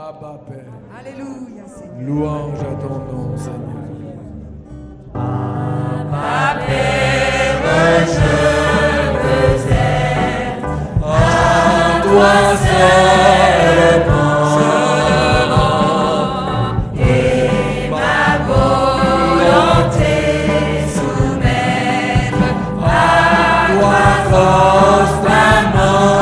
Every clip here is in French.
Abba Père. Alléluia, Seigneur. Louange à ton nom, Seigneur. Abba Père, je veux être à toi seulement, et ma volonté soumettre à toi constamment.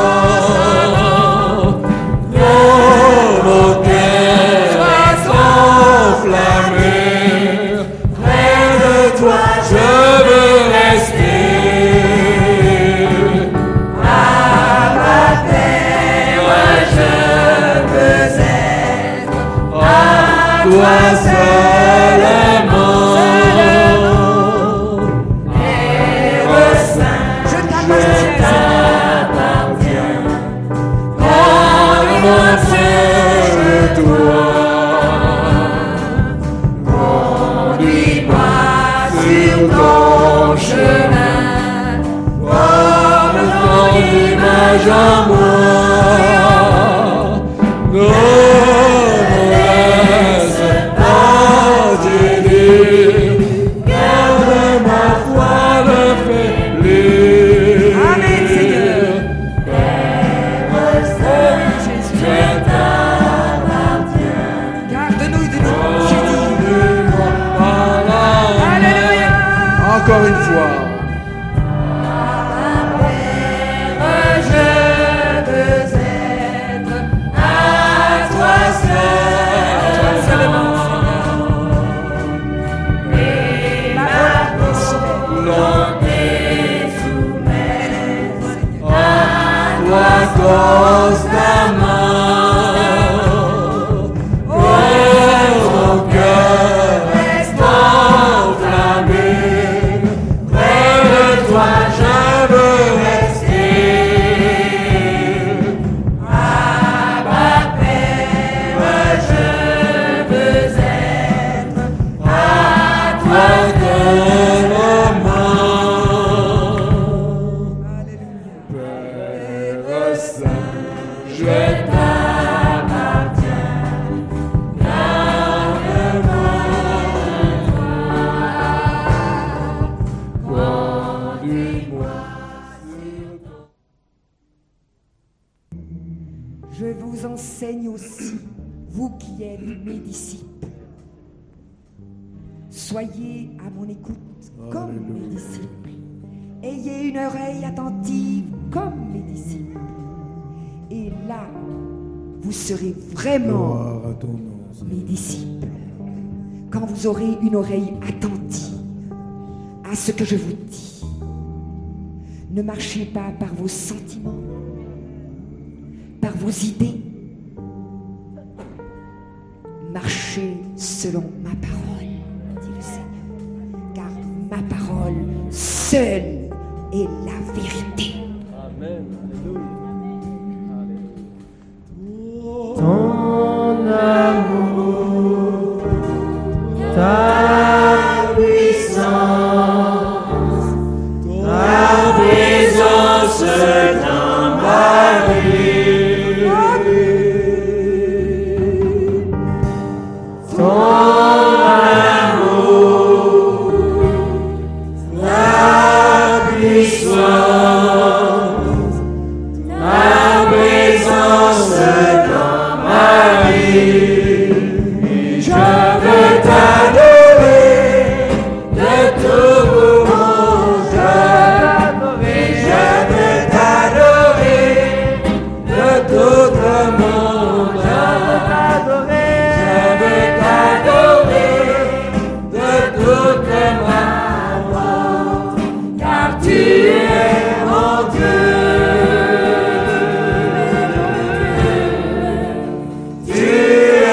Mon cœur est enflammé, près de toi je veux rester. À ma terre je veux être à toi seulement. Père Saint, je t'appartiens. Mon seul toi, conduis-moi sur ton chemin, forme ton image en moi, ne me laisse pas t'aider, garde ma foi de faiblir. Amen, Seigneur. Garde-nous de nous chérir. Alléluia. Encore une fois. Père, je veux être à toi seulement. Et ma volonté soumettre à toi constamment. Je vous enseigne aussi, vous qui êtes mes disciples. Soyez à mon écoute comme mes disciples. Ayez une oreille attentive comme mes disciples. Et là, vous serez vraiment Gloire à ton nom, mes disciples. Quand vous aurez une oreille attentive à ce que je vous dis. Ne marchez pas par vos sentiments, par vos idées. Marchez selon ma parole, dit le Seigneur, car ma parole seule est la vérité. Amen. Alléluia. Ton amour, ta puissance, ta présence dans ma vie. Ton amour, la puissance, ta présence dans ma vie. Je veux t'adorer de tout mon cœur. Je veux t'adorer de tout mon cœur. Je veux t'adorer de toute ma force, car tu es mon Dieu. Tu es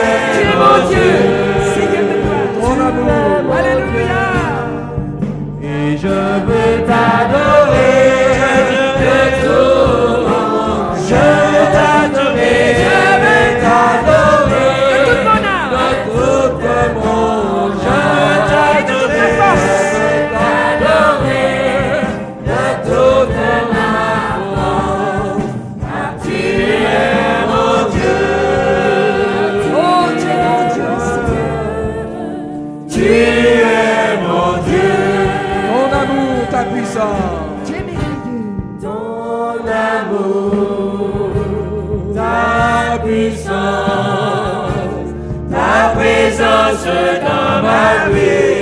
ta présence dans ma vie.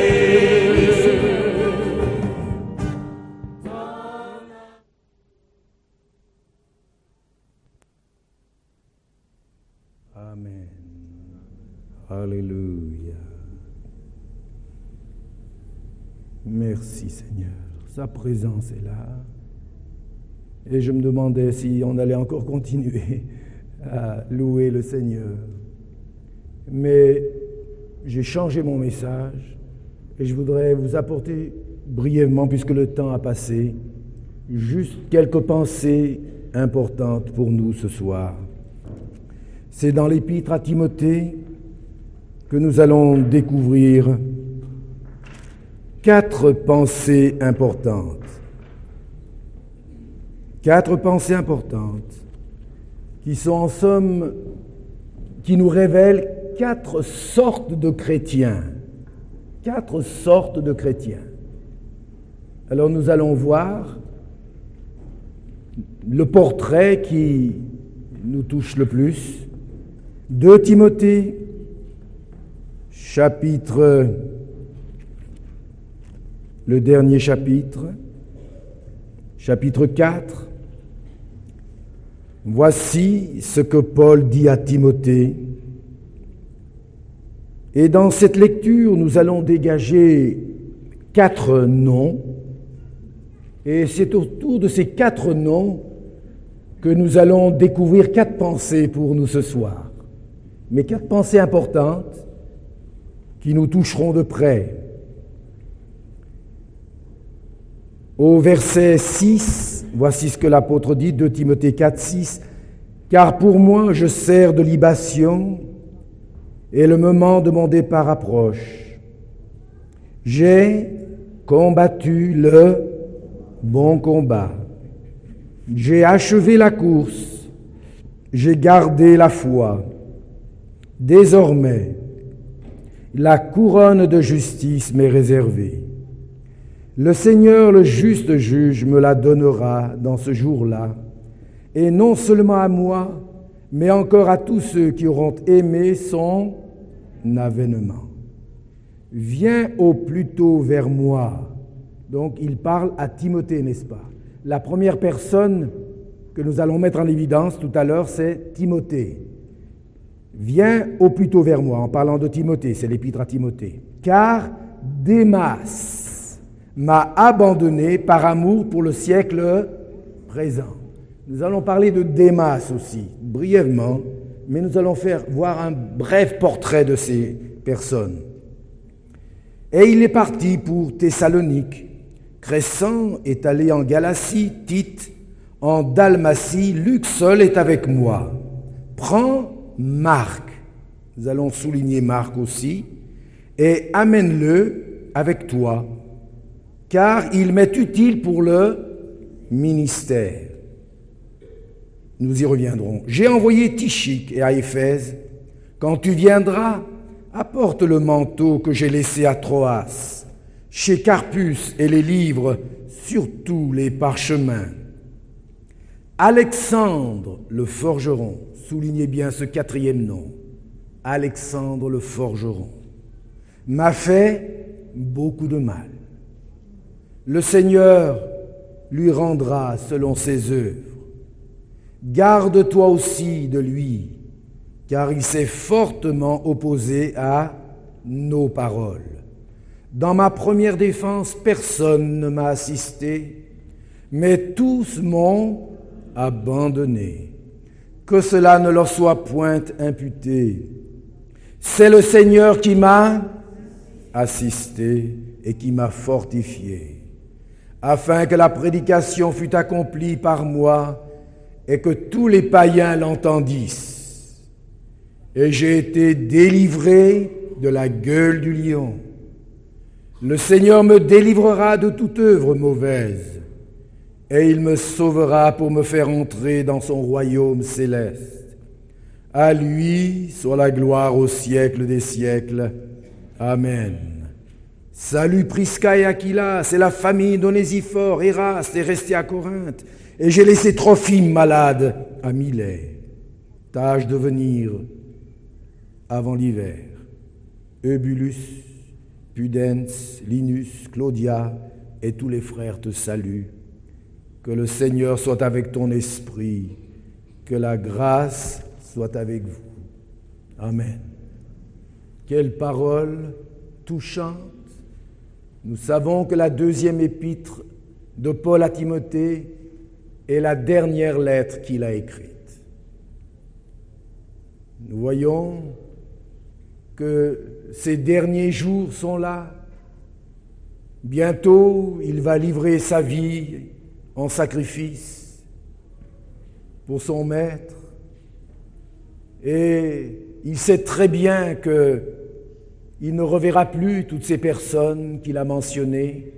Amen. Alléluia. Merci Seigneur. Sa présence est là. Et je me demandais si on allait encore continuer à louer le Seigneur. Mais j'ai changé mon message et je voudrais vous apporter brièvement, puisque le temps a passé, juste quelques pensées importantes pour nous ce soir. C'est dans l'épître à Timothée que nous allons découvrir 4 pensées importantes. 4 pensées importantes qui sont en somme, qui nous révèlent 4 sortes de chrétiens. 4 sortes de chrétiens. Alors nous allons voir le portrait qui nous touche le plus. 2 Timothée, le dernier chapitre, chapitre 4. Voici ce que Paul dit à Timothée. Et dans cette lecture, nous allons dégager 4 noms. Et c'est autour de ces 4 noms que nous allons découvrir 4 pensées pour nous ce soir. Mais 4 pensées importantes qui nous toucheront de près. Au verset 6, voici ce que l'apôtre dit, 2 Timothée 4, 6. « Car pour moi, je sers de libation, et le moment de mon départ approche. J'ai combattu le bon combat. J'ai achevé la course. J'ai gardé la foi. Désormais, la couronne de justice m'est réservée. Le Seigneur, le juste juge, me la donnera dans ce jour-là, et non seulement à moi, mais encore à tous ceux qui auront aimé son avènement. Viens au plus tôt vers moi. » Donc il parle à Timothée, n'est-ce pas? La première personne que nous allons mettre en évidence tout à l'heure, c'est Timothée. Viens au plus tôt vers moi, en parlant de Timothée, c'est l'épître à Timothée. Car Démas m'a abandonné par amour pour le siècle présent. Nous allons parler de Démas aussi, brièvement, mais nous allons voir un bref portrait de ces personnes. Et il est parti pour Thessalonique. Crescent est allé en Galatie, Tite en Dalmatie, Luc seul est avec moi. Prends Marc, nous allons souligner Marc aussi, et amène-le avec toi, car il m'est utile pour le ministère. Nous y reviendrons. J'ai envoyé Tychique et à Éphèse. Quand tu viendras, apporte le manteau que j'ai laissé à Troas, chez Carpus, et les livres, surtout les parchemins. Alexandre le forgeron, soulignez bien ce 4e nom, Alexandre le forgeron, m'a fait beaucoup de mal. Le Seigneur lui rendra selon ses œuvres. Garde-toi aussi de lui, car il s'est fortement opposé à nos paroles. Dans ma première défense, personne ne m'a assisté, mais tous m'ont abandonné. Que cela ne leur soit point imputé. C'est le Seigneur qui m'a assisté et qui m'a fortifié, afin que la prédication fût accomplie par moi et que tous les païens l'entendissent. Et j'ai été délivré de la gueule du lion. Le Seigneur me délivrera de toute œuvre mauvaise, et il me sauvera pour me faire entrer dans son royaume céleste. À lui soit la gloire au siècle des siècles. Amen. Salut Prisca et Aquila, c'est la famille d'Onésiphore. Eraste est resté à Corinthe, et j'ai laissé Trophime malade à Milet. Tâche de venir avant l'hiver. Eubulus, Pudens, Linus, Claudia et tous les frères te saluent. Que le Seigneur soit avec ton esprit, que la grâce soit avec vous. Amen. Quelle parole touchante. Nous savons que la deuxième épître de Paul à Timothée est la dernière lettre qu'il a écrite. Nous voyons que ces derniers jours sont là. Bientôt, il va livrer sa vie en sacrifice pour son maître. Et il sait très bien qu'il ne reverra plus toutes ces personnes qu'il a mentionnées.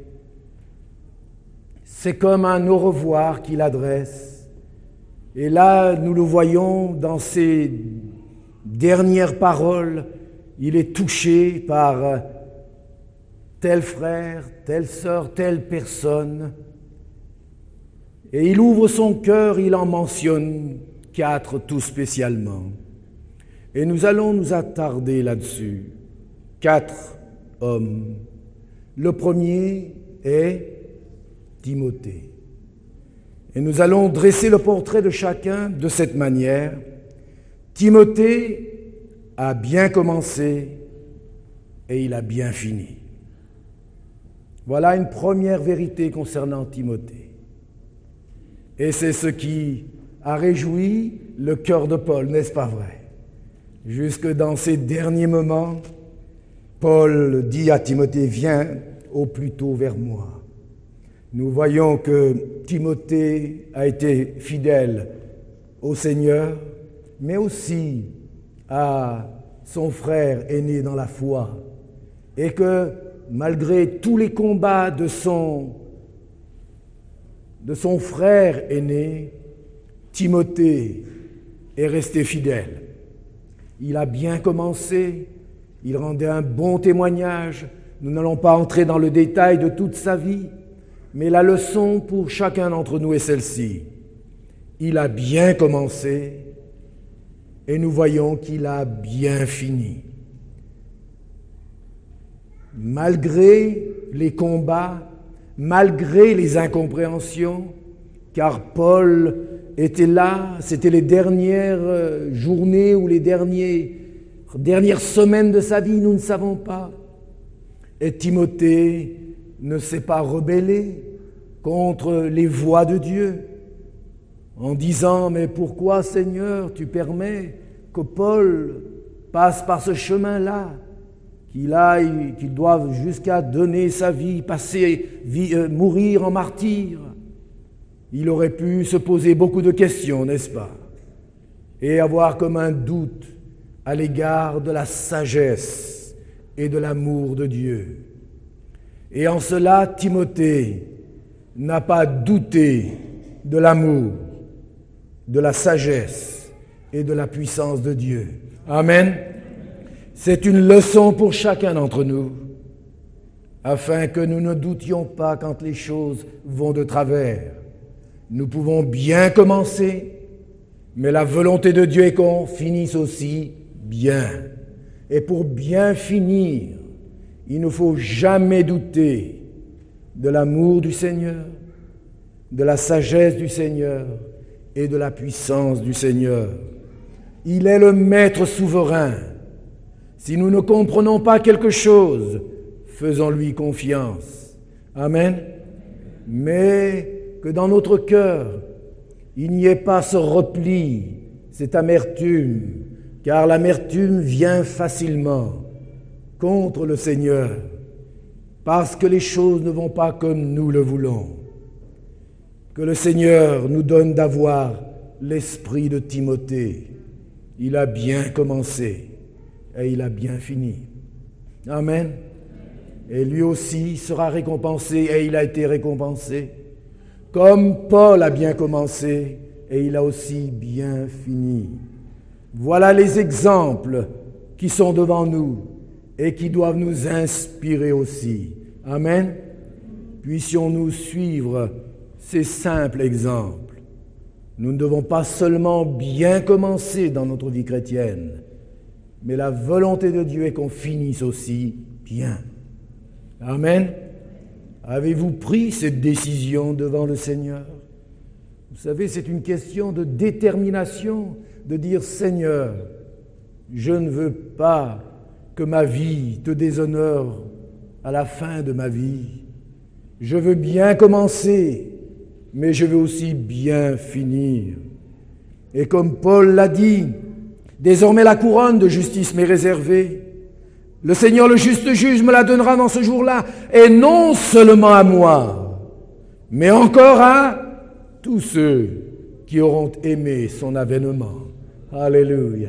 C'est comme un au revoir qu'il adresse. Et là, nous le voyons dans ces dernières paroles, il est touché par tel frère, telle sœur, telle personne. Et il ouvre son cœur, il en mentionne 4 tout spécialement. Et nous allons nous attarder là-dessus. 4 hommes. Le premier est Timothée. Et nous allons dresser le portrait de chacun de cette manière. Timothée a bien commencé et il a bien fini. Voilà une première vérité concernant Timothée. Et c'est ce qui a réjoui le cœur de Paul, n'est-ce pas vrai? Jusque dans ces derniers moments, Paul dit à Timothée, viens au plus tôt vers moi. Nous voyons que Timothée a été fidèle au Seigneur, mais aussi à son frère aîné dans la foi, et que malgré tous les combats de son frère aîné, Timothée est resté fidèle. Il a bien commencé, il rendait un bon témoignage. Nous n'allons pas entrer dans le détail de toute sa vie, mais la leçon pour chacun d'entre nous est celle-ci. Il a bien commencé et nous voyons qu'il a bien fini. Malgré les combats, malgré les incompréhensions, car Paul était là, c'était les dernières journées ou les dernières semaines de sa vie, nous ne savons pas. Et Timothée ne s'est pas rebellé contre les voies de Dieu en disant « Mais pourquoi, Seigneur, tu permets que Paul passe par ce chemin-là, qu'il doive jusqu'à donner sa vie, mourir en martyr ?» Il aurait pu se poser beaucoup de questions, n'est-ce pas? Et avoir comme un doute à l'égard de la sagesse et de l'amour de Dieu. Et en cela, Timothée n'a pas douté de l'amour, de la sagesse et de la puissance de Dieu. Amen. C'est une leçon pour chacun d'entre nous, afin que nous ne doutions pas quand les choses vont de travers. Nous pouvons bien commencer, mais la volonté de Dieu est qu'on finisse aussi bien. Et pour bien finir, il ne faut jamais douter de l'amour du Seigneur, de la sagesse du Seigneur et de la puissance du Seigneur. Il est le Maître souverain. Si nous ne comprenons pas quelque chose, faisons-lui confiance. Amen. Mais que dans notre cœur, il n'y ait pas ce repli, cette amertume, car l'amertume vient facilement contre le Seigneur, parce que les choses ne vont pas comme nous le voulons. Que le Seigneur nous donne d'avoir l'esprit de Timothée. Il a bien commencé et il a bien fini. Amen. Et lui aussi sera récompensé et il a été récompensé. Comme Paul a bien commencé et il a aussi bien fini. Voilà les exemples qui sont devant nous et qui doivent nous inspirer aussi. Amen. Puissions-nous suivre ces simples exemples. Nous ne devons pas seulement bien commencer dans notre vie chrétienne, mais la volonté de Dieu est qu'on finisse aussi bien. Amen. Avez-vous pris cette décision devant le Seigneur? Vous savez, c'est une question de détermination, de dire « Seigneur, je ne veux pas que ma vie te déshonore à la fin de ma vie. Je veux bien commencer, mais je veux aussi bien finir. » Et comme Paul l'a dit, désormais la couronne de justice m'est réservée. Le Seigneur, le juste juge, me la donnera dans ce jour-là, et non seulement à moi, mais encore à tous ceux qui auront aimé son avènement. Alléluia.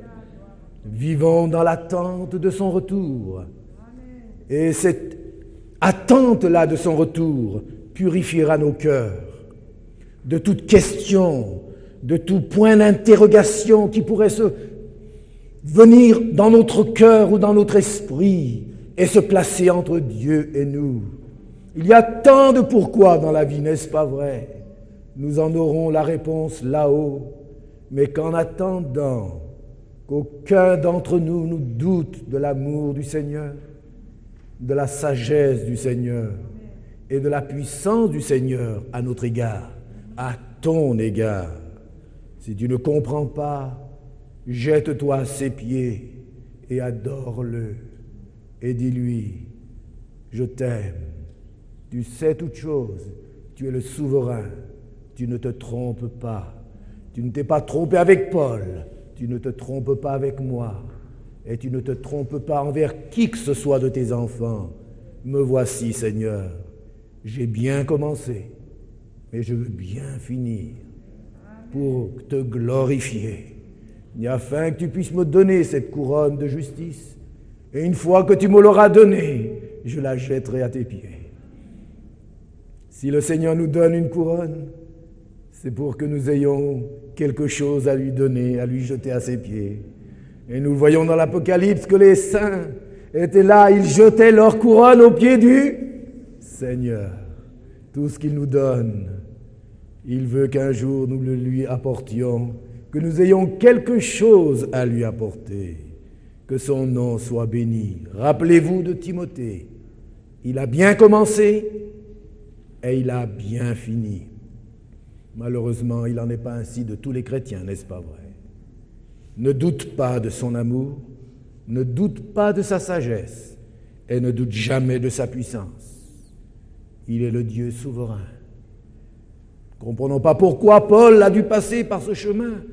Vivons dans l'attente de son retour. Et cette attente-là de son retour purifiera nos cœurs de toute question, de tout point d'interrogation qui pourrait se venir dans notre cœur ou dans notre esprit et se placer entre Dieu et nous. Il y a tant de pourquoi dans la vie, n'est-ce pas vrai? Nous en aurons la réponse là-haut, mais qu'en attendant qu'aucun d'entre nous nous doute de l'amour du Seigneur, de la sagesse du Seigneur et de la puissance du Seigneur à notre égard, à ton égard. Si tu ne comprends pas, jette-toi à ses pieds et adore-le et dis-lui, je t'aime, tu sais toutes choses, tu es le souverain, tu ne te trompes pas, tu ne t'es pas trompé avec Paul, tu ne te trompes pas avec moi et tu ne te trompes pas envers qui que ce soit de tes enfants. Me voici, Seigneur, j'ai bien commencé, mais je veux bien finir pour te glorifier, et afin que tu puisses me donner cette couronne de justice. Et une fois que tu me l'auras donnée, je la jetterai à tes pieds. Si le Seigneur nous donne une couronne, c'est pour que nous ayons quelque chose à lui donner, à lui jeter à ses pieds. Et nous voyons dans l'Apocalypse que les saints étaient là, ils jetaient leur couronne aux pieds du Seigneur. Tout ce qu'il nous donne, il veut qu'un jour nous le lui apportions, que nous ayons quelque chose à lui apporter, que son nom soit béni. Rappelez-vous de Timothée, il a bien commencé et il a bien fini. Malheureusement, il n'en est pas ainsi de tous les chrétiens, n'est-ce pas vrai? Ne doute pas de son amour, ne doute pas de sa sagesse et ne doute jamais de sa puissance. Il est le Dieu souverain. Ne comprenons pas pourquoi Paul a dû passer par ce chemin.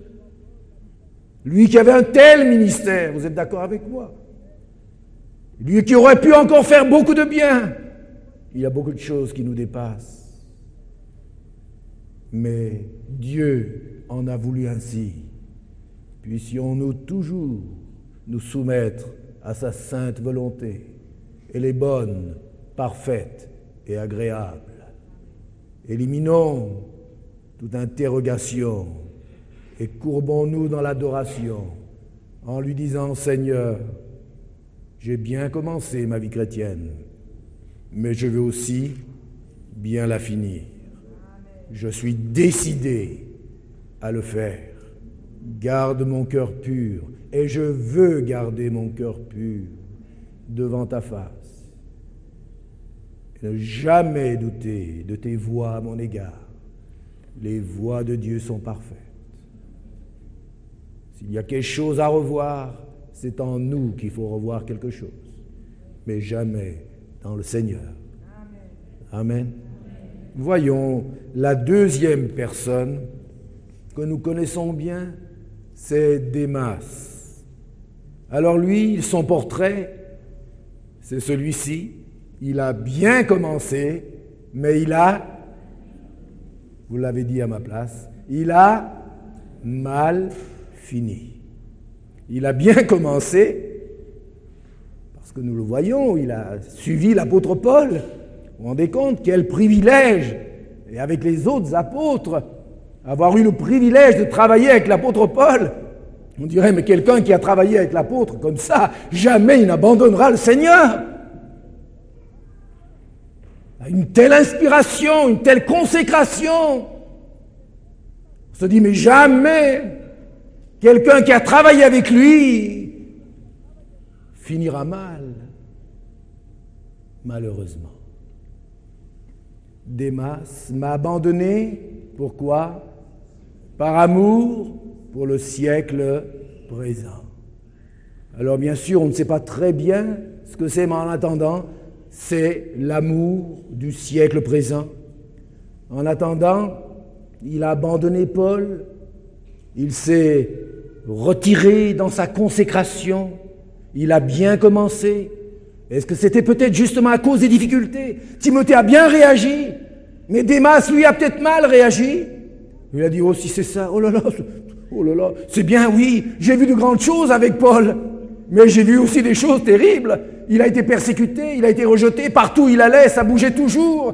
Lui qui avait un tel ministère, vous êtes d'accord avec moi? Lui qui aurait pu encore faire beaucoup de bien. Il y a beaucoup de choses qui nous dépassent. Mais Dieu en a voulu ainsi. Puissions-nous toujours nous soumettre à sa sainte volonté. Elle est bonne, parfaite et agréable. Éliminons toute interrogation et courbons-nous dans l'adoration en lui disant « Seigneur, j'ai bien commencé ma vie chrétienne, mais je veux aussi bien la finir. Je suis décidé à le faire. Garde mon cœur pur, et je veux garder mon cœur pur devant ta face. Et ne jamais douter de tes voies à mon égard. Les voies de Dieu sont parfaites. S'il y a quelque chose à revoir, c'est en nous qu'il faut revoir quelque chose, mais jamais dans le Seigneur. Amen. Voyons la deuxième personne que nous connaissons bien, c'est Démas. Alors lui, son portrait, c'est celui-ci. Il a bien commencé, mais il a, vous l'avez dit à ma place, il a mal fini. Il a bien commencé, parce que nous le voyons, il a suivi l'apôtre Paul. Vous vous rendez compte quel privilège, et avec les autres apôtres, avoir eu le privilège de travailler avec l'apôtre Paul. On dirait, mais quelqu'un qui a travaillé avec l'apôtre comme ça, jamais il n'abandonnera le Seigneur. Une telle inspiration, une telle consécration. On se dit, mais jamais quelqu'un qui a travaillé avec lui finira mal, malheureusement. Démas m'a abandonné, pourquoi? Par amour pour le siècle présent. Alors bien sûr, on ne sait pas très bien ce que c'est, mais en attendant, c'est l'amour du siècle présent. En attendant, il a abandonné Paul, il s'est retiré dans sa consécration, il a bien commencé. Est-ce que c'était peut-être justement à cause des difficultés? Timothée a bien réagi, mais Démas, lui, a peut-être mal réagi. Il a dit, oh, si c'est ça, oh là là, c'est bien, oui, j'ai vu de grandes choses avec Paul, mais j'ai vu aussi des choses terribles. Il a été persécuté, il a été rejeté, partout où il allait, ça bougeait toujours.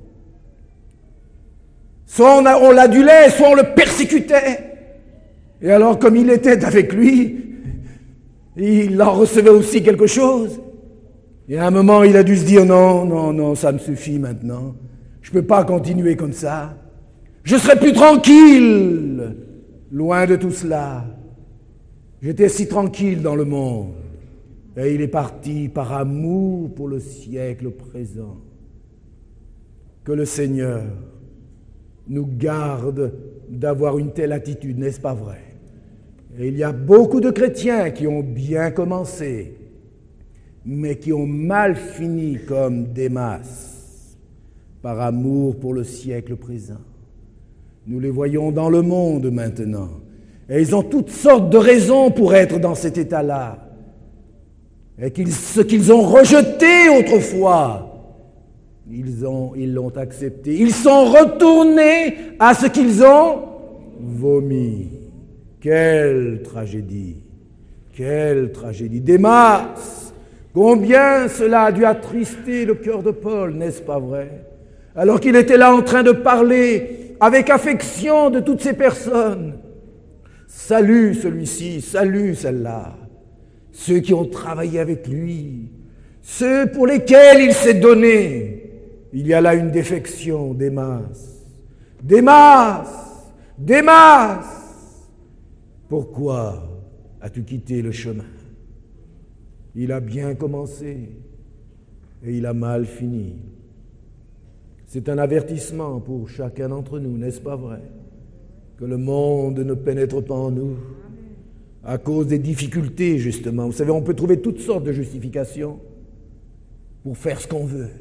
Soit on l'adulait, soit on le persécutait. Et alors, comme il était avec lui, il en recevait aussi quelque chose. Et à un moment, il a dû se dire, non, ça me suffit maintenant. Je ne peux pas continuer comme ça. Je serai plus tranquille, loin de tout cela. J'étais si tranquille dans le monde. Et il est parti par amour pour le siècle présent. Que le Seigneur nous garde d'avoir une telle attitude, n'est-ce pas vrai? Et il y a beaucoup de chrétiens qui ont bien commencé, mais qui ont mal fini comme Démas, par amour pour le siècle présent. Nous les voyons dans le monde maintenant, et ils ont toutes sortes de raisons pour être dans cet état-là. Et ce qu'ils ont rejeté autrefois, ils l'ont accepté. Ils sont retournés à ce qu'ils ont vomi. Quelle tragédie! Quelle tragédie! Démas, combien cela a dû attrister le cœur de Paul, n'est-ce pas vrai? Alors qu'il était là en train de parler avec affection de toutes ces personnes. Salut celui-ci, salut celle-là. Ceux qui ont travaillé avec lui, ceux pour lesquels il s'est donné. Il y a là une défection, Démas. Démas! Démas! Pourquoi as-tu quitté le chemin? Il a bien commencé et il a mal fini. C'est un avertissement pour chacun d'entre nous, n'est-ce pas vrai? Que le monde ne pénètre pas en nous à cause des difficultés, justement. Vous savez, on peut trouver toutes sortes de justifications pour faire ce qu'on veut.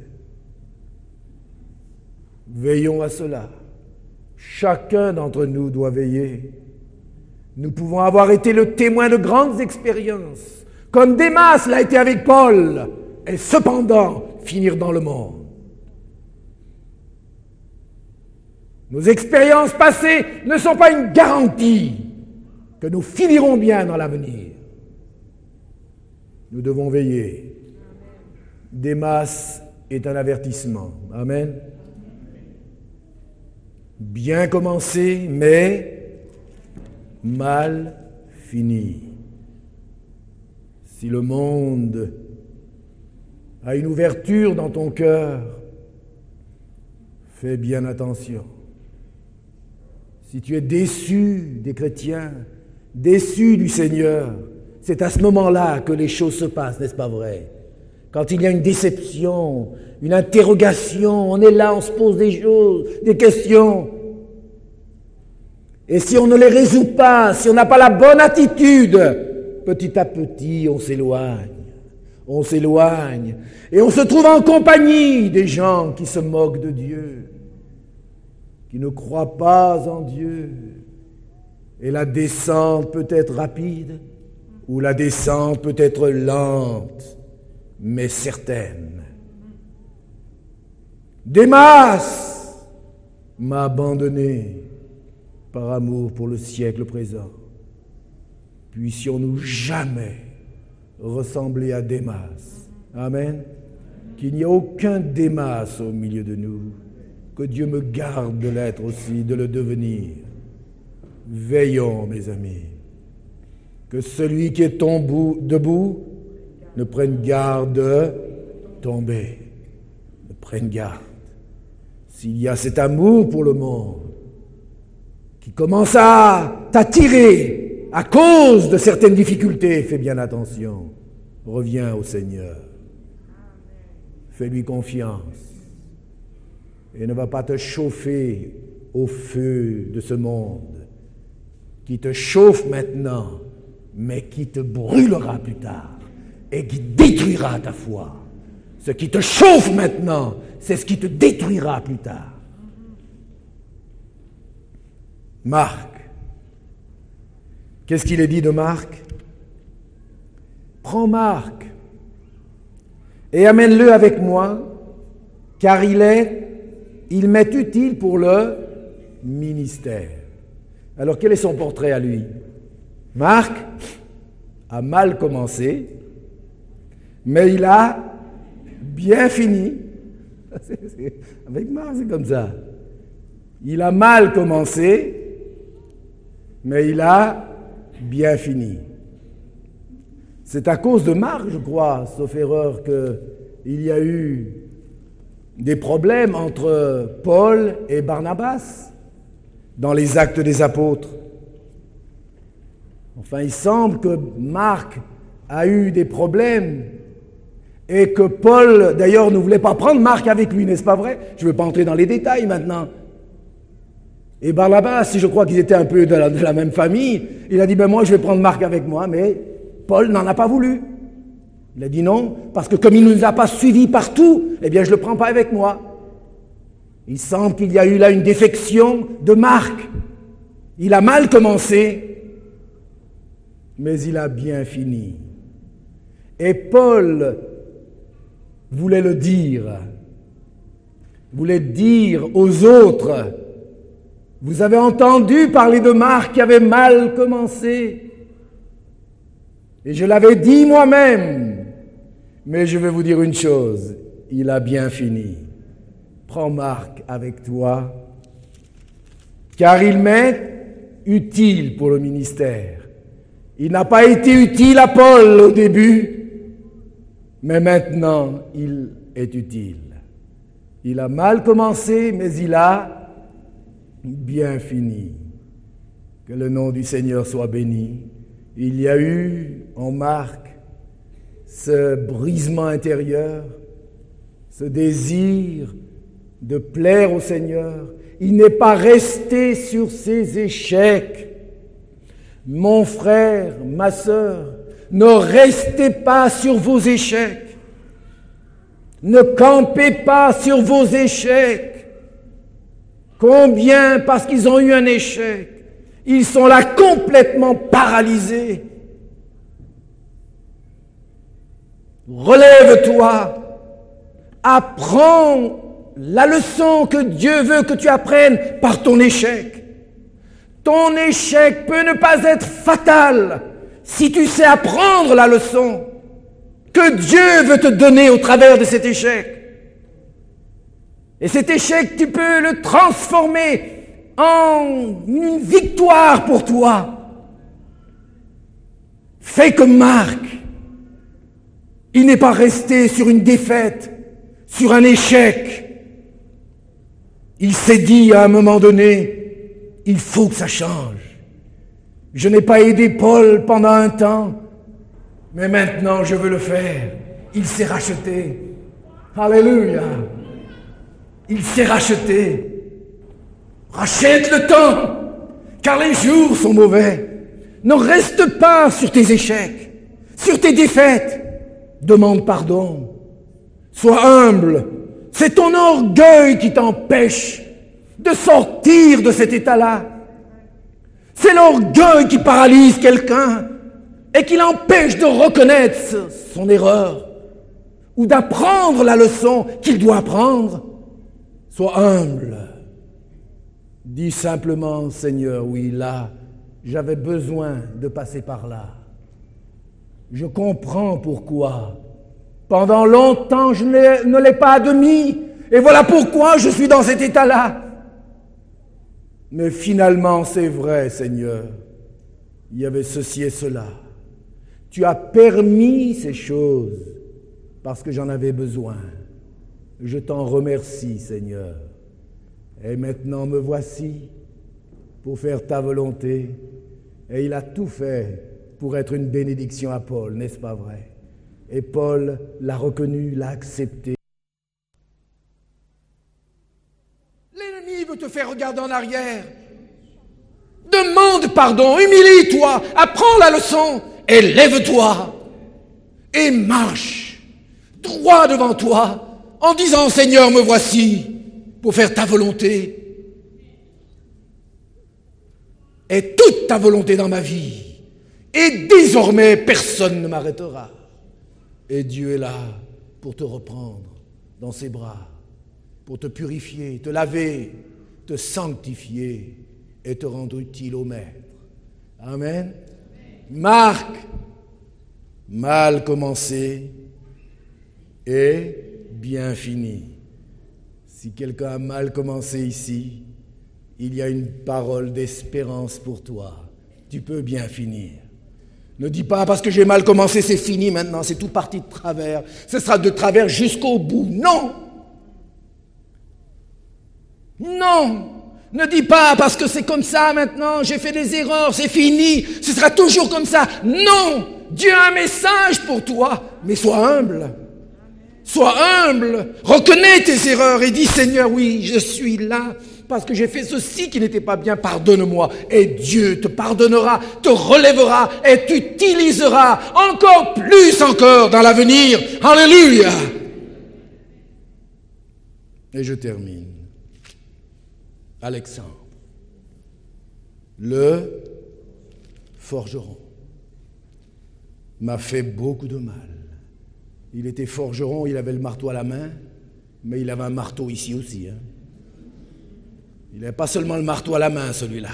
Veillons à cela. Chacun d'entre nous doit veiller. Nous pouvons avoir été le témoin de grandes expériences, comme Démas l'a été avec Paul, et cependant finir dans le monde. Nos expériences passées ne sont pas une garantie que nous finirons bien dans l'avenir. Nous devons veiller. Démas est un avertissement. Amen. Bien commencé, mais mal fini. Si le monde a une ouverture dans ton cœur, fais bien attention. Si tu es déçu des chrétiens, déçu du Seigneur, c'est à ce moment-là que les choses se passent, n'est-ce pas vrai? Quand il y a une déception, une interrogation, on est là, on se pose des choses, des questions. Et si on ne les résout pas, si on n'a pas la bonne attitude, petit à petit, on s'éloigne. On s'éloigne. Et on se trouve en compagnie des gens qui se moquent de Dieu, qui ne croient pas en Dieu. Et la descente peut être rapide, ou la descente peut être lente, mais certaine. Démas m'a abandonné par amour pour le siècle présent. Puissions-nous jamais ressembler à Démas. Amen. Qu'il n'y ait aucun Démas au milieu de nous. Que Dieu me garde de l'être aussi, de le devenir. Veillons, mes amis. Que celui qui est debout ne prenne garde de tomber. Ne prenne garde. S'il y a cet amour pour le monde qui commence à t'attirer à cause de certaines difficultés, fais bien attention. reviens au Seigneur. Fais-lui confiance. Et ne va pas te chauffer au feu de ce monde, qui te chauffe maintenant, mais qui te brûlera plus tard et qui détruira ta foi. Ce qui te chauffe maintenant, c'est ce qui te détruira plus tard. Marc. Qu'est-ce qu'il est dit de Marc? Prends Marc et amène-le avec moi, car il m'est utile pour le ministère. Alors quel est son portrait à lui? Marc a mal commencé, mais il a bien fini. Avec Marc, c'est comme ça. Il a mal commencé, mais il a bien fini. C'est à cause de Marc, je crois, sauf erreur, qu'il y a eu des problèmes entre Paul et Barnabas dans les Actes des Apôtres. Enfin, il semble que Marc a eu des problèmes et que Paul, d'ailleurs, ne voulait pas prendre Marc avec lui, n'est-ce pas vrai? Je ne veux pas entrer dans les détails maintenant. Et Barnabas, je crois qu'ils étaient un peu de la même famille, il a dit, moi, je vais prendre Marc avec moi, mais Paul n'en a pas voulu. Il a dit non, parce que comme il ne nous a pas suivis partout, eh bien, je ne le prends pas avec moi. Il semble qu'il y a eu là une défection de Marc. Il a mal commencé, mais il a bien fini. Et Paul voulait dire aux autres, vous avez entendu parler de Marc qui avait mal commencé. Et je l'avais dit moi-même. Mais je vais vous dire une chose, il a bien fini. Prends Marc avec toi, car il m'est utile pour le ministère. Il n'a pas été utile à Paul au début, mais maintenant il est utile. Il a mal commencé, mais il a bien fini. Que le nom du Seigneur soit béni. Il y a eu en Marc ce brisement intérieur, ce désir de plaire au Seigneur. Il n'est pas resté sur ses échecs. Mon frère, ma sœur, ne restez pas sur vos échecs. Ne campez pas sur vos échecs. Combien, parce qu'ils ont eu un échec, ils sont là complètement paralysés. Relève-toi, apprends la leçon que Dieu veut que tu apprennes par ton échec. Ton échec peut ne pas être fatal si tu sais apprendre la leçon que Dieu veut te donner au travers de cet échec. Et cet échec, tu peux le transformer en une victoire pour toi. Fais comme Marc. Il n'est pas resté sur une défaite, sur un échec. Il s'est dit à un moment donné, il faut que ça change. Je n'ai pas aidé Paul pendant un temps, mais maintenant je veux le faire. Il s'est racheté. Alléluia. Il s'est racheté. Rachète le temps, car les jours sont mauvais. Ne reste pas sur tes échecs, sur tes défaites. Demande pardon. Sois humble. C'est ton orgueil qui t'empêche de sortir de cet état-là. C'est l'orgueil qui paralyse quelqu'un et qui l'empêche de reconnaître son erreur ou d'apprendre la leçon qu'il doit apprendre. Sois humble. Dis simplement, Seigneur, oui, là, j'avais besoin de passer par là. Je comprends pourquoi. Pendant longtemps, je ne l'ai pas admis. Et voilà pourquoi je suis dans cet état-là. Mais finalement, c'est vrai, Seigneur. Il y avait ceci et cela. Tu as permis ces choses parce que j'en avais besoin. Je t'en remercie, Seigneur. Et maintenant, me voici pour faire ta volonté. Et il a tout fait pour être une bénédiction à Paul, n'est-ce pas vrai? Et Paul l'a reconnu, l'a accepté. L'ennemi veut te faire regarder en arrière. Demande pardon, humilie-toi, apprends la leçon, et lève-toi, et marche droit devant toi, en disant « Seigneur, me voici, pour faire ta volonté, et toute ta volonté dans ma vie, et désormais personne ne m'arrêtera. » Et Dieu est là pour te reprendre dans ses bras, pour te purifier, te laver, te sanctifier, et te rendre utile au Maître. Amen. Marc, mal commencé et bien fini. Si quelqu'un a mal commencé ici, il y a une parole d'espérance pour toi. Tu peux bien finir. Ne dis pas parce que j'ai mal commencé, c'est fini maintenant, c'est tout parti de travers. Ce sera de travers jusqu'au bout. Non! Non! Ne dis pas parce que c'est comme ça maintenant, j'ai fait des erreurs, c'est fini, ce sera toujours comme ça. Non! Dieu a un message pour toi, mais sois humble. Sois humble, reconnais tes erreurs et dis Seigneur, oui, je suis là parce que j'ai fait ceci qui n'était pas bien, pardonne-moi. Et Dieu te pardonnera, te relèvera et t'utilisera encore plus encore dans l'avenir. Alléluia! Et je termine. Alexandre, le forgeron, m'a fait beaucoup de mal. Il était forgeron, il avait le marteau à la main, mais il avait un marteau ici aussi. Il n'avait pas seulement le marteau à la main, celui-là.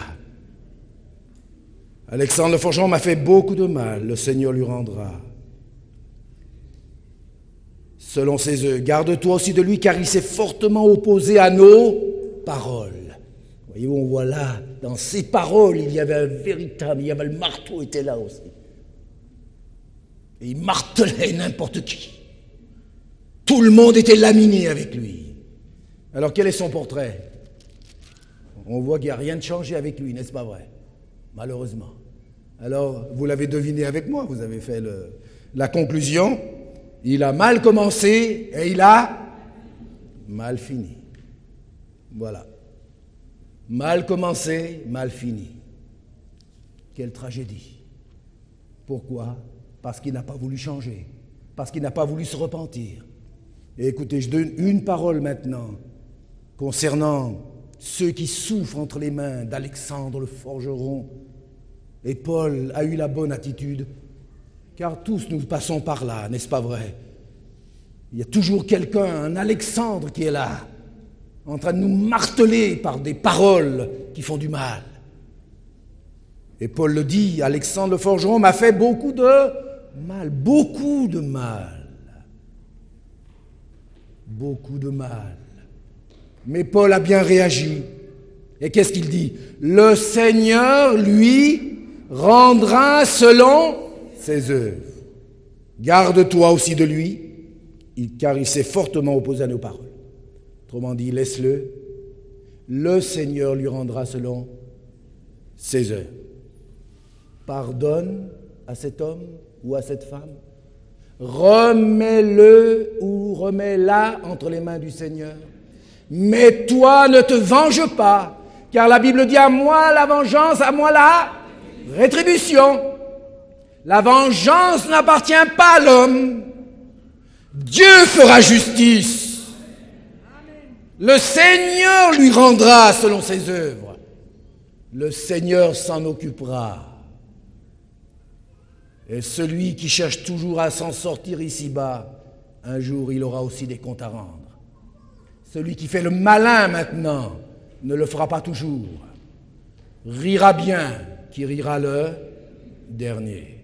Alexandre le forgeron m'a fait beaucoup de mal, le Seigneur lui rendra selon ses œuvres. Garde-toi aussi de lui, car il s'est fortement opposé à nos paroles. Voyez-vous, on voit là, dans ses paroles, il y avait un véritable, il y avait le marteau était là aussi. Et il martelait n'importe qui. Tout le monde était laminé avec lui. Alors quel est son portrait? On voit qu'il n'y a rien de changé avec lui, n'est-ce pas vrai? Malheureusement. Alors, vous l'avez deviné avec moi, vous avez fait la conclusion. Il a mal commencé et il a mal fini. Voilà. Mal commencé, mal fini. Quelle tragédie. Pourquoi? Parce qu'il n'a pas voulu changer. Parce qu'il n'a pas voulu se repentir. Et écoutez, je donne une parole maintenant concernant ceux qui souffrent entre les mains d'Alexandre le forgeron. Et Paul a eu la bonne attitude, car tous nous passons par là, n'est-ce pas vrai? Il y a toujours quelqu'un, un Alexandre qui est là, en train de nous marteler par des paroles qui font du mal. Et Paul le dit, Alexandre le forgeron m'a fait beaucoup de mal, beaucoup de mal. Beaucoup de mal. Mais Paul a bien réagi. Et qu'est-ce qu'il dit? Le Seigneur, lui, rendra selon ses œuvres. Garde-toi aussi de lui, car il s'est fortement opposé à nos paroles. Autrement dit, laisse-le. Le Seigneur lui rendra selon ses œuvres. Pardonne à cet homme ou à cette femme. Remets-le ou remets-la entre les mains du Seigneur. Mais toi, ne te venge pas, car la Bible dit à moi la vengeance, à moi la rétribution. La vengeance n'appartient pas à l'homme. Dieu fera justice. Le Seigneur lui rendra selon ses œuvres. Le Seigneur s'en occupera. Et celui qui cherche toujours à s'en sortir ici-bas, un jour il aura aussi des comptes à rendre. Celui qui fait le malin maintenant ne le fera pas toujours. Rira bien qui rira le dernier.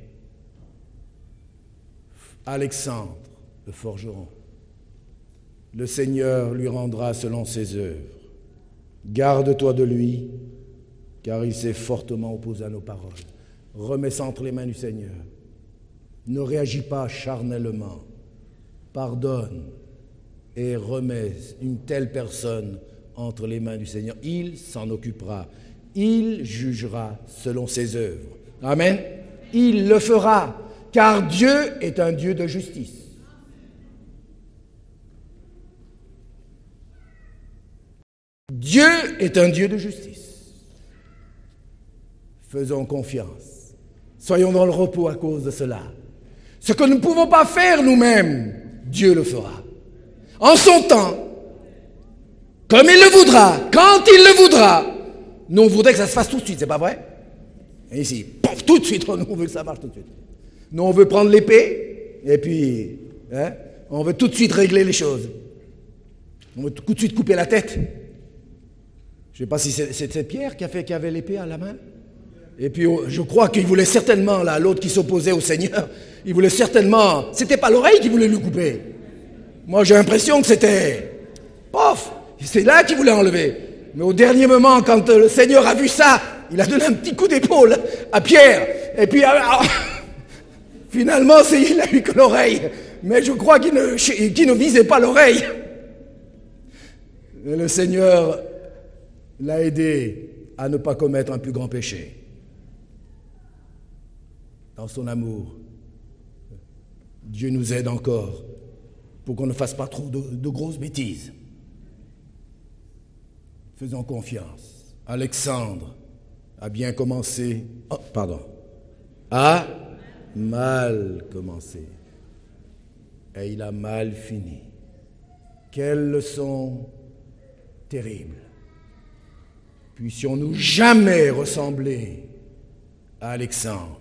Alexandre, le forgeron. Le Seigneur lui rendra selon ses œuvres. Garde-toi de lui, car il s'est fortement opposé à nos paroles. Remets ça entre les mains du Seigneur. Ne réagis pas charnellement. Pardonne et remets une telle personne entre les mains du Seigneur. Il s'en occupera. Il jugera selon ses œuvres. Amen. Il le fera, car Dieu est un Dieu de justice. Dieu est un Dieu de justice. Faisons confiance. Soyons dans le repos à cause de cela. Ce que nous ne pouvons pas faire nous-mêmes, Dieu le fera. En son temps, comme il le voudra, quand il le voudra. Nous, on voudrait que ça se fasse tout de suite, c'est pas vrai? Et ici, pouf, tout de suite, on veut que ça marche tout de suite. Nous, on veut prendre l'épée, et puis, on veut tout de suite régler les choses. On veut tout de suite couper la tête. Je ne sais pas si c'était Pierre qui avait l'épée à la main. Et puis, je crois qu'il voulait certainement, là, l'autre qui s'opposait au Seigneur, il voulait certainement... C'était pas l'oreille qu'il voulait lui couper. Moi, j'ai l'impression que c'était... Pof! C'est là qu'il voulait enlever. Mais au dernier moment, quand le Seigneur a vu ça, il a donné un petit coup d'épaule à Pierre. Et puis, finalement, il n'a eu que l'oreille. Mais je crois qu'il ne visait pas l'oreille. Et le Seigneur l'a aidé à ne pas commettre un plus grand péché. Dans son amour, Dieu nous aide encore pour qu'on ne fasse pas trop de grosses bêtises. Faisons confiance. Alexandre a bien commencé... a mal commencé. Et il a mal fini. Quelle leçon terrible. Puissions-nous jamais ressembler à Alexandre.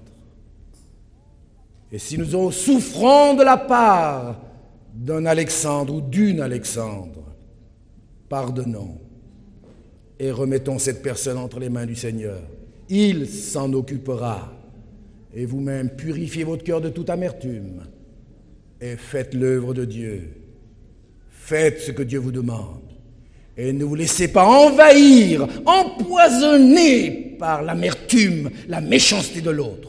Et si nous souffrons de la part d'un Alexandre ou d'une Alexandre, pardonnons et remettons cette personne entre les mains du Seigneur. Il s'en occupera. Et vous-même, purifiez votre cœur de toute amertume et faites l'œuvre de Dieu. Faites ce que Dieu vous demande. Et ne vous laissez pas envahir, empoisonner par l'amertume, la méchanceté de l'autre.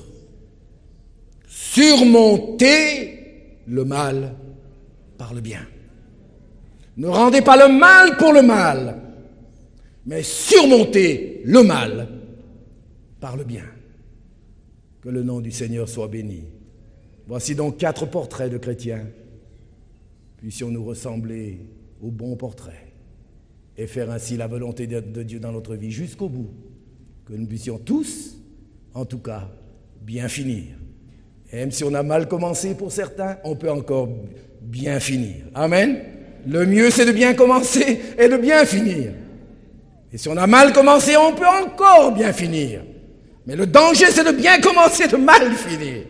Surmontez le mal par le bien. Ne rendez pas le mal pour le mal, mais surmontez le mal par le bien. Que le nom du Seigneur soit béni. Voici donc 4 portraits de chrétiens. Puissions-nous ressembler au bon portrait et faire ainsi la volonté de Dieu dans notre vie jusqu'au bout. Que nous puissions tous, en tout cas, bien finir. Et même si on a mal commencé pour certains, on peut encore bien finir. Amen. Le mieux, c'est de bien commencer et de bien finir. Et si on a mal commencé, on peut encore bien finir. Mais le danger, c'est de bien commencer et de mal finir.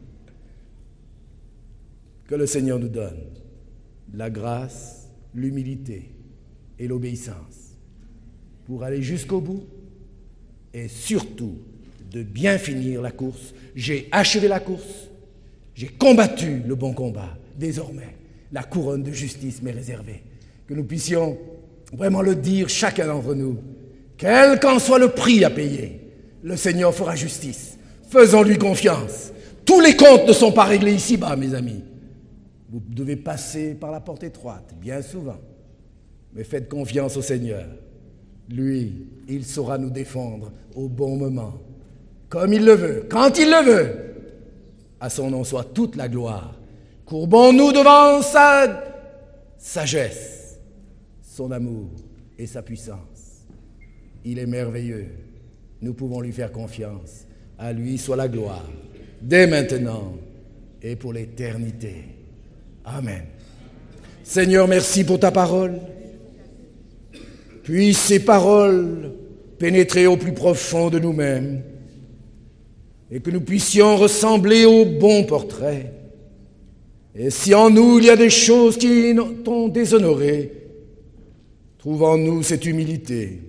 Que le Seigneur nous donne la grâce, l'humilité et l'obéissance pour aller jusqu'au bout et surtout de bien finir la course. J'ai achevé la course, j'ai combattu le bon combat. Désormais, la couronne de justice m'est réservée. Que nous puissions vraiment le dire chacun d'entre nous. Quel qu'en soit le prix à payer, le Seigneur fera justice. Faisons-lui confiance. Tous les comptes ne sont pas réglés ici-bas, mes amis. Vous devez passer par la porte étroite, bien souvent. Mais faites confiance au Seigneur. Lui, il saura nous défendre au bon moment. Comme il le veut, quand il le veut. À son nom soit toute la gloire. Courbons-nous devant sa sagesse, son amour et sa puissance. Il est merveilleux. Nous pouvons lui faire confiance. À lui soit la gloire, dès maintenant et pour l'éternité. Amen. Seigneur, merci pour ta parole. Puissent ces paroles pénétrer au plus profond de nous-mêmes et que nous puissions ressembler au bon portrait. Et si en nous il y a des choses qui t'ont déshonoré, trouve en nous cette humilité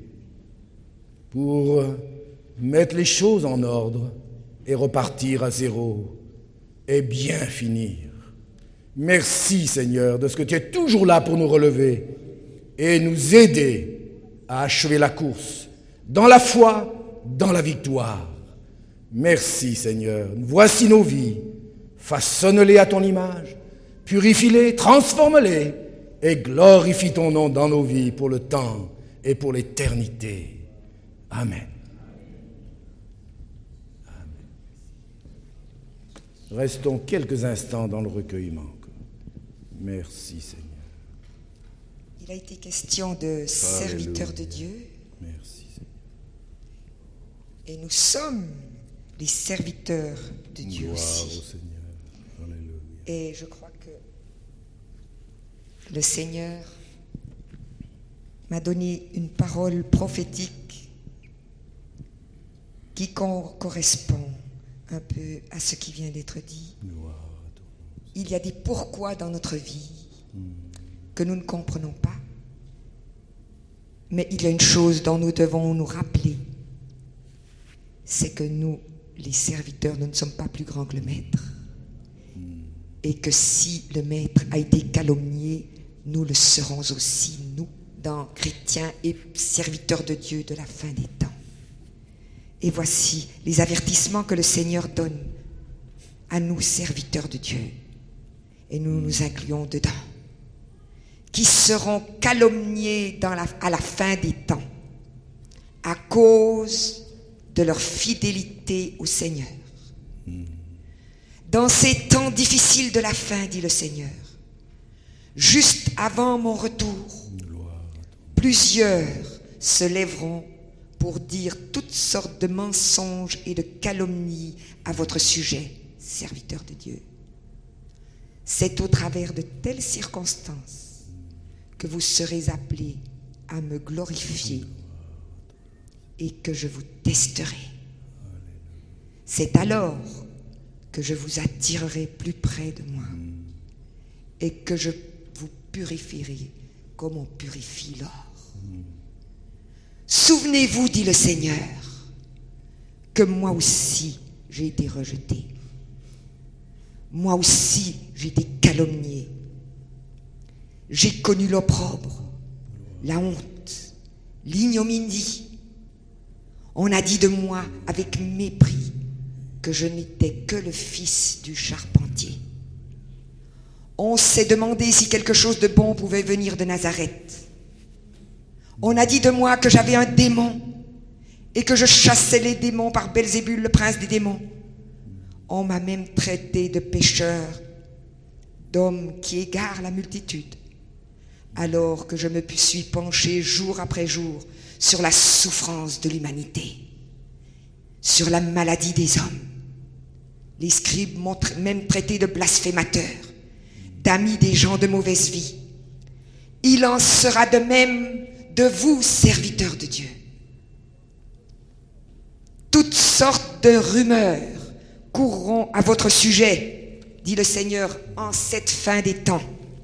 pour mettre les choses en ordre et repartir à zéro et bien finir. Merci Seigneur de ce que tu es toujours là pour nous relever et nous aider à achever la course dans la foi, dans la victoire. Merci Seigneur. Voici nos vies. Façonne-les à ton image, purifie-les, transforme-les et glorifie ton nom dans nos vies pour le temps et pour l'éternité. Amen. Restons quelques instants dans le recueillement. Merci, Seigneur. Il a été question de serviteurs de Dieu. Merci, Seigneur. Et nous sommes les serviteurs de Dieu Gloire aussi. au Seigneur. Alléluia. Et je crois que le Seigneur m'a donné une parole prophétique qui correspond un peu à ce qui vient d'être dit. Gloire à toi. Il y a des pourquoi dans notre vie que nous ne comprenons pas. Mais il y a une chose dont nous devons nous rappeler, c'est que nous, les serviteurs, nous ne sommes pas plus grands que le maître. Et que si le maître a été calomnié, nous le serons aussi, nous, dans chrétiens et serviteurs de Dieu de la fin des temps. Et voici les avertissements que le Seigneur donne à nous, serviteurs de Dieu. Et nous nous incluons dedans. Qui seront calomniés à la fin des temps à cause de leur fidélité au Seigneur. Dans ces temps difficiles de la fin, dit le Seigneur, juste avant mon retour, plusieurs se lèveront pour dire toutes sortes de mensonges et de calomnies à votre sujet, serviteurs de Dieu. C'est au travers de telles circonstances que vous serez appelés à me glorifier et que je vous testerai. C'est alors que je vous attirerai plus près de moi et que je vous purifierai comme on purifie l'or. Souvenez-vous, dit le Seigneur, que moi aussi j'ai été rejeté. Moi aussi j'ai été calomnié. J'ai connu l'opprobre, la honte, l'ignominie. On a dit de moi avec mépris que je n'étais que le fils du charpentier. On s'est demandé si quelque chose de bon pouvait venir de Nazareth. On a dit de moi que j'avais un démon et que je chassais les démons par Belzébul, le prince des démons. On m'a même traité de pécheur, d'homme qui égare la multitude, alors que je me suis penché jour après jour sur la souffrance de l'humanité, sur la maladie des hommes. Les scribes m'ont même traité de blasphémateur, d'amis des gens de mauvaise vie. Il en sera de même de vous, serviteurs de Dieu. Toutes sortes de rumeurs courront à votre sujet, dit le Seigneur, en cette fin des temps.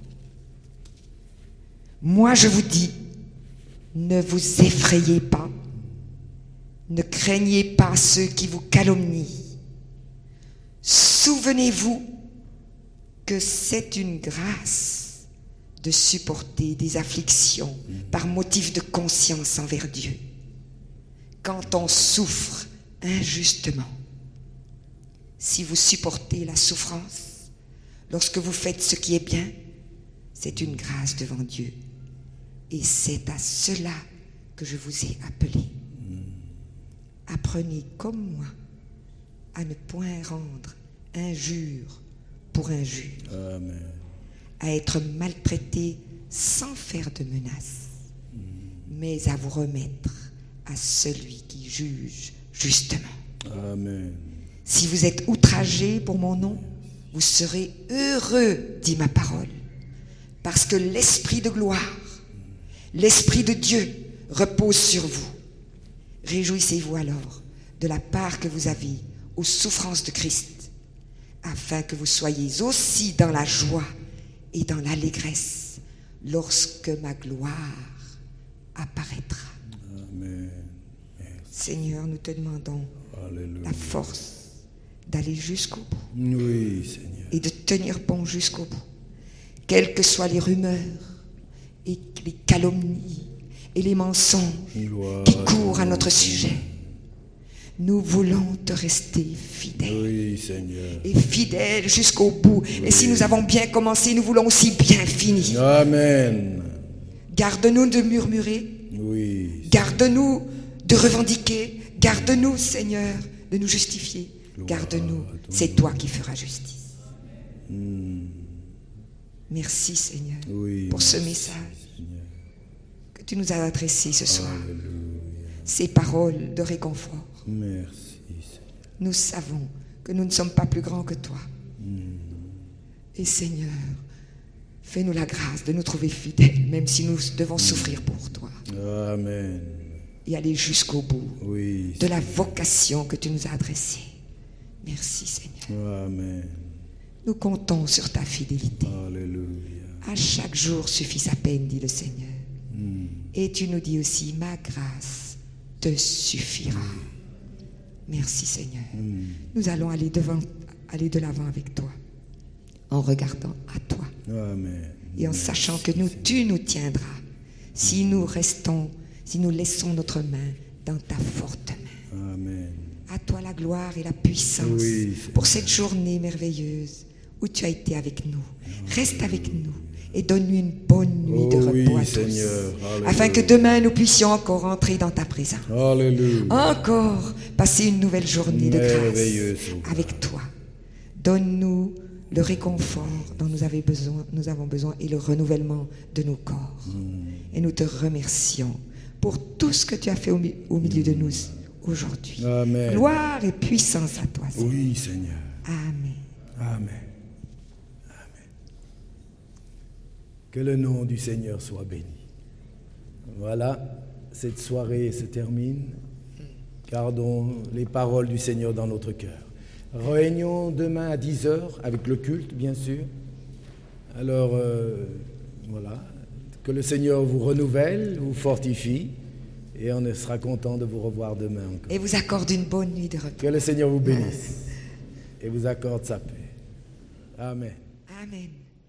Moi, je vous dis, ne vous effrayez pas, ne craignez pas ceux qui vous calomnient. Souvenez-vous que c'est une grâce de supporter des afflictions par motif de conscience envers Dieu. Quand on souffre injustement, si vous supportez la souffrance, lorsque vous faites ce qui est bien, c'est une grâce devant Dieu. Et c'est à cela que je vous ai appelé. Apprenez comme moi à ne point rendre injure pour injure. Amen. À être maltraité sans faire de menaces, mais à vous remettre à celui qui juge justement. Amen. Si vous êtes outragés pour mon nom, vous serez heureux, dit ma parole, parce que l'Esprit de gloire, l'Esprit de Dieu repose sur vous. Réjouissez-vous alors de la part que vous avez aux souffrances de Christ, afin que vous soyez aussi dans la joie et dans l'allégresse lorsque ma gloire apparaîtra. Amen. Seigneur, nous te demandons Alléluia. la force d'aller jusqu'au bout Oui, Seigneur. et de tenir bon jusqu'au bout. Quelles que soient les rumeurs et les calomnies et les mensonges Gloire qui courent à notre sujet, nous voulons te rester fidèles. Oui, Seigneur. Et fidèles jusqu'au bout. Et si nous avons bien commencé, nous voulons aussi bien finir. Amen. Garde-nous de murmurer. Oui. Garde-nous de revendiquer. Garde-nous, Seigneur, de nous justifier. Garde-nous, c'est toi qui feras justice. Merci Seigneur pour ce message que tu nous as adressé ce soir. Ces paroles de réconfort. Merci, Seigneur. Nous savons que nous ne sommes pas plus grands que toi. Et Seigneur, fais-nous la grâce de nous trouver fidèles, même si nous devons souffrir pour toi. Amen. Et aller jusqu'au bout Oui. de la vocation que tu nous as adressée. Merci Seigneur. Amen. Nous comptons sur ta fidélité. Alléluia. À chaque jour suffit sa peine, dit le Seigneur. Et tu nous dis aussi, ma grâce te suffira. Merci Seigneur. Nous allons aller de l'avant avec toi, en regardant à toi. Amen. Et en sachant que tu nous tiendras, si nous laissons notre main dans ta forte main. Amen. À toi la gloire et la puissance pour cette journée merveilleuse où tu as été avec nous. Reste avec nous et donne-nous une bonne nuit de repos à tous. Seigneur. Afin que demain nous puissions encore entrer dans ta présence. Alléluia. Encore passer une nouvelle journée de Merveilleuse. grâce avec toi. Donne-nous le réconfort dont nous avons besoin et le renouvellement de nos corps. Et nous te remercions pour tout ce que tu as fait au milieu de nous aujourd'hui. Amen. Gloire et puissance à toi, Seigneur. Oui, Seigneur. Amen. Amen. Amen. Que le nom du Seigneur soit béni. Voilà, cette soirée se termine. Gardons les paroles du Seigneur dans notre cœur. Réunion demain à 10h avec le culte, bien sûr. Alors, voilà, que le Seigneur vous renouvelle, vous fortifie, et on sera content de vous revoir demain encore. Et vous accorde une bonne nuit de repos. Que le Seigneur vous bénisse et vous accorde sa paix. Amen. Amen.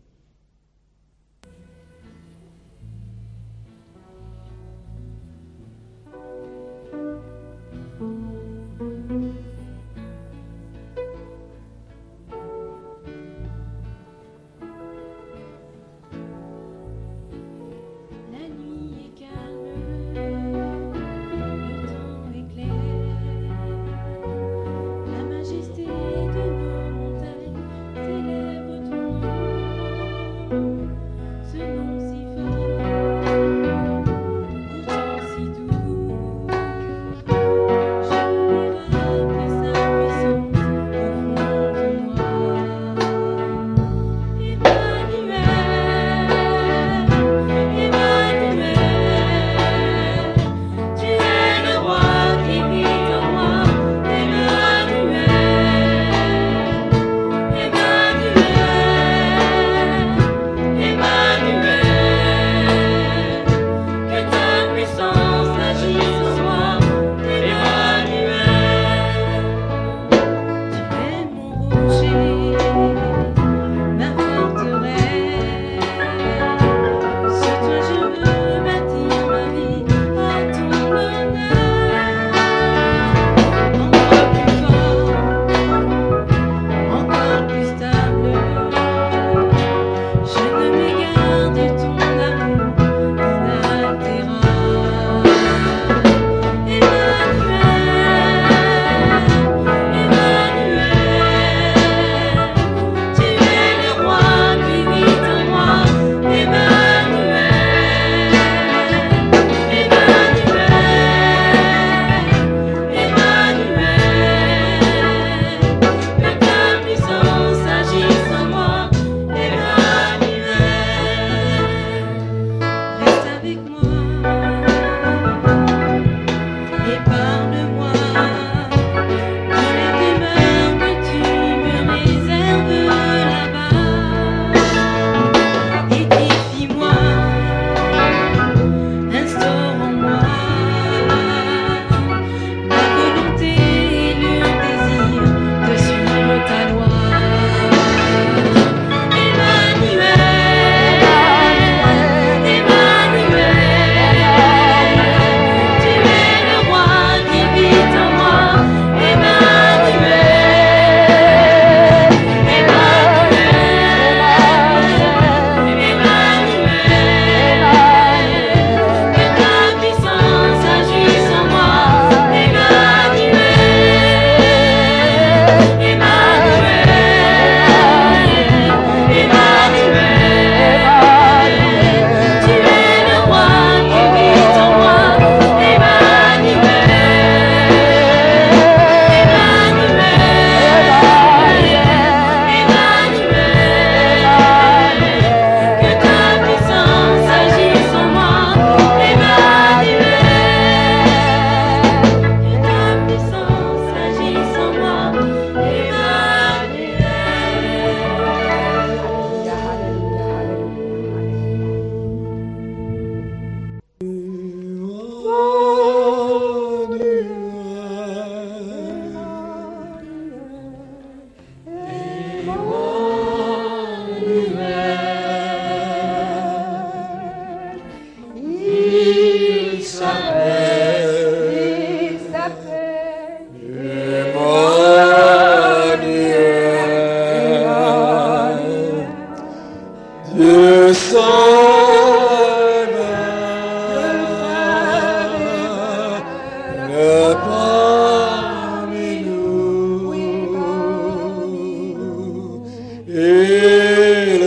La nuit est calme, le temps est clair, la majesté de nos montagnes célèbre ton nom. Dieu s'aime, le parmi nous, il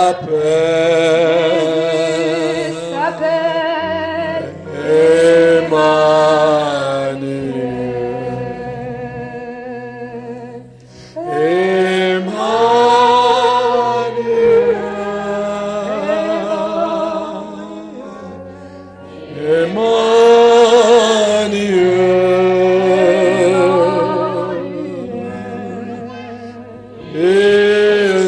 s'appelle Emmanuel. Il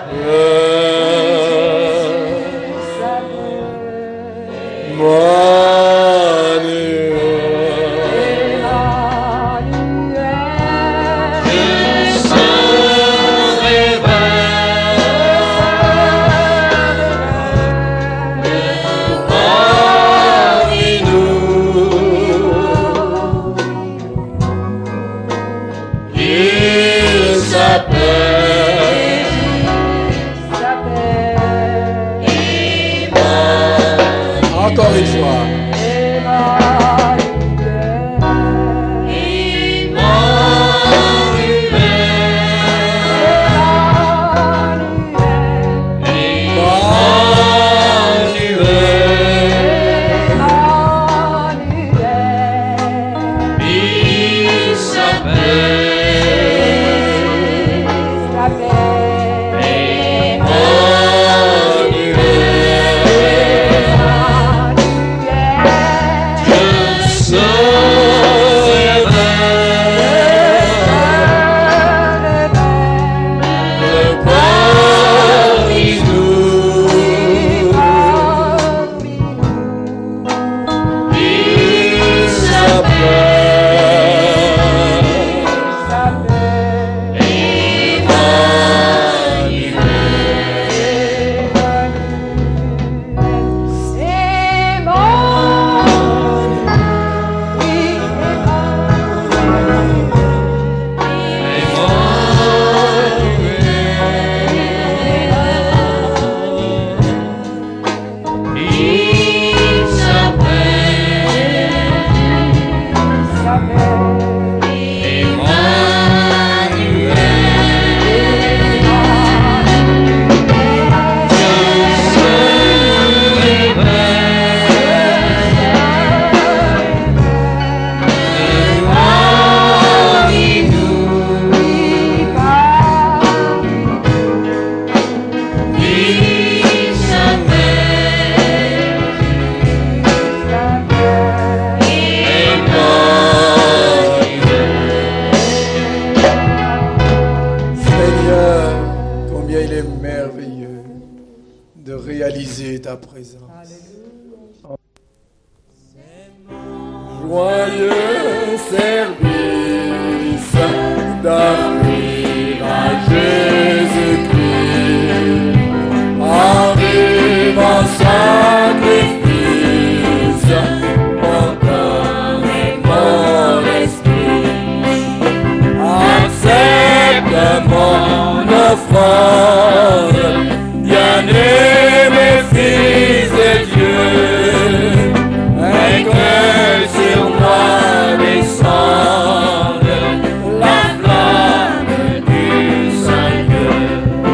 encore une fois. Ta présence. Joyeux service d'arrive à Jésus-Christ, arrive en sacrifice, mon cœur et mon esprit, accepte mon offrande, bien-aimé Fils de Dieu, et que sur moi descende la flamme du Saint-Dieu.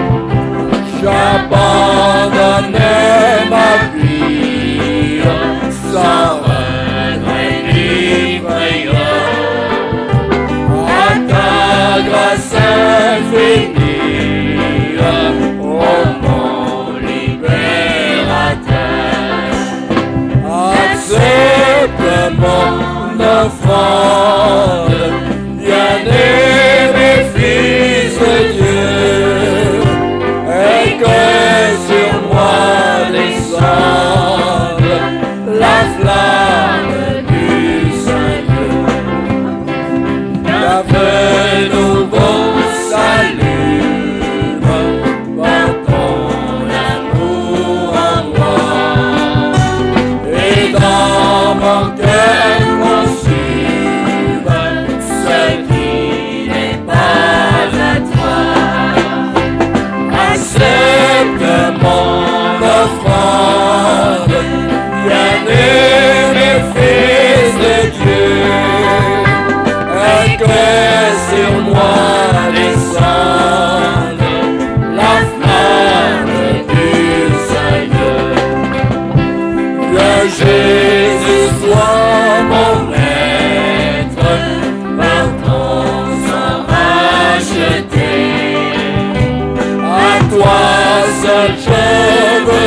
J'abandonne ma vie sans regret ni frayeur à ta grâce infinie, oh mon libérateur. Accepte mon offrande, bien-aimé Fils de Dieu, et que sur moi descende la flamme du Saint-Dieu. La feu nouveau s'allume par ton amour en moi, et dans mon cœur conçu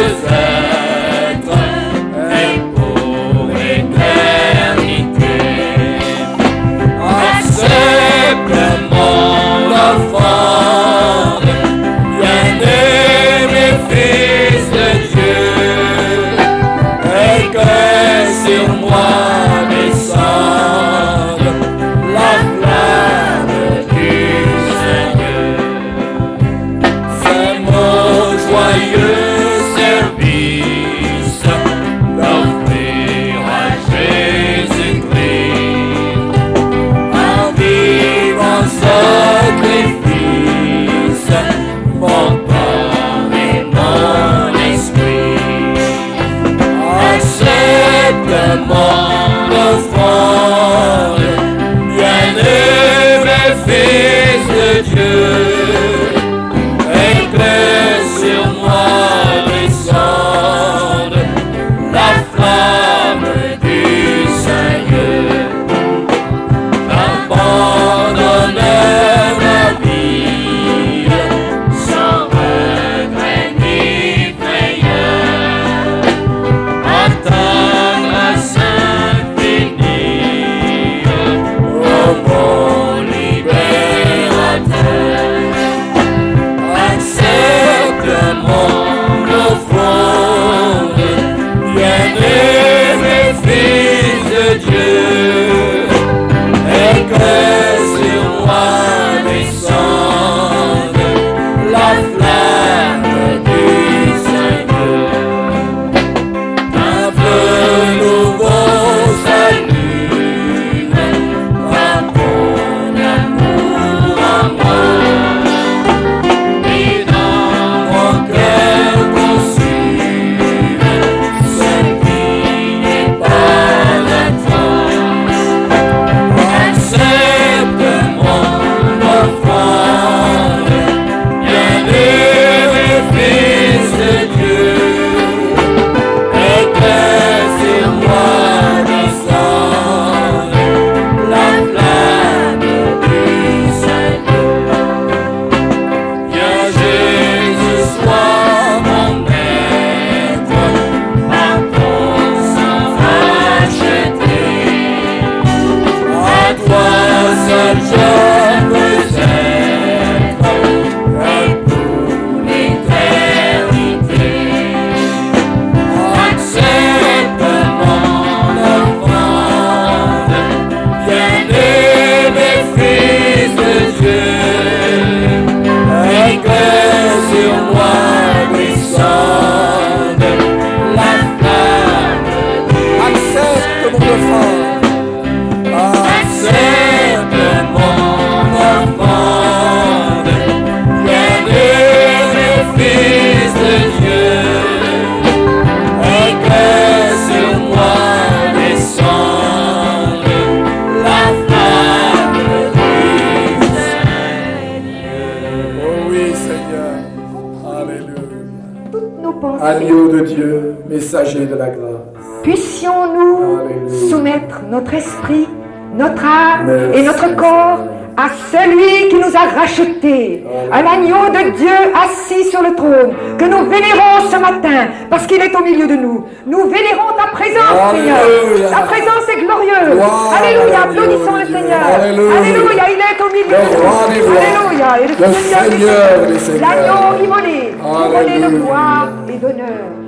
êtres et pour l'éternité. Accepte mon offrande, bien-aimé Fils de Dieu, et que sur moi descende la flamme du Seigneur. C'est mon joyeux service d'offrir à Jésus-Christ un vivant sacrifice, mon corps et mon esprit. Accepte mon offrande, bien-aimé Fils de Dieu, et que sur moi descende la flamme du Seigneur. J'abandonne ma vie sans regret ni frayeur, attendre à s'infinir, ô mon libérateur. Accepte mon offrande, bien-aimé Fils de Dieu, et que sur moi descende la flamme du Seigneur. Un feu nouveau s'allume par ton amour à moi, et dans mon cœur consume ce qui n'est pas à toi. Accepte mon offrande, bien-aimé Fils de Dieu, et que sur moi descende la flamme du Seigneur. Viens Jésus, sois mon maître, par ton sang racheté. À toi seul je veux être, et pour l'éternité. Accepte mon offrande, bien-aimé Fils de Dieu, et que sur moi descende la flamme. Accepte mon offrande. Accepte mon offrande, bien-aimé Fils de Dieu, et que sur moi descende la flamme du Seigneur. Oh oui, Seigneur. Alléluia. Toutes nos pensées, Agneau de Dieu, messager de la grâce. puissions-nous Alléluia. soumettre notre esprit, notre âme Merci, et notre corps à celui qui nous a rachetés, à l'agneau de Dieu assis sur le trône, que nous vénérons ce matin, parce qu'il est au milieu de nous. Nous vénérons ta présence, Alléluia. Seigneur. Ta présence est glorieuse. Gloire Alléluia, à applaudissons le Dieu. Seigneur. Alléluia. Alléluia, il est au milieu Le de nous. roi des rois. Alléluia, et le Le Seigneur Seigneur des des Seigneurs. seigneurs. L'agneau immolé, couronné de Alléluia. gloire et d'honneur.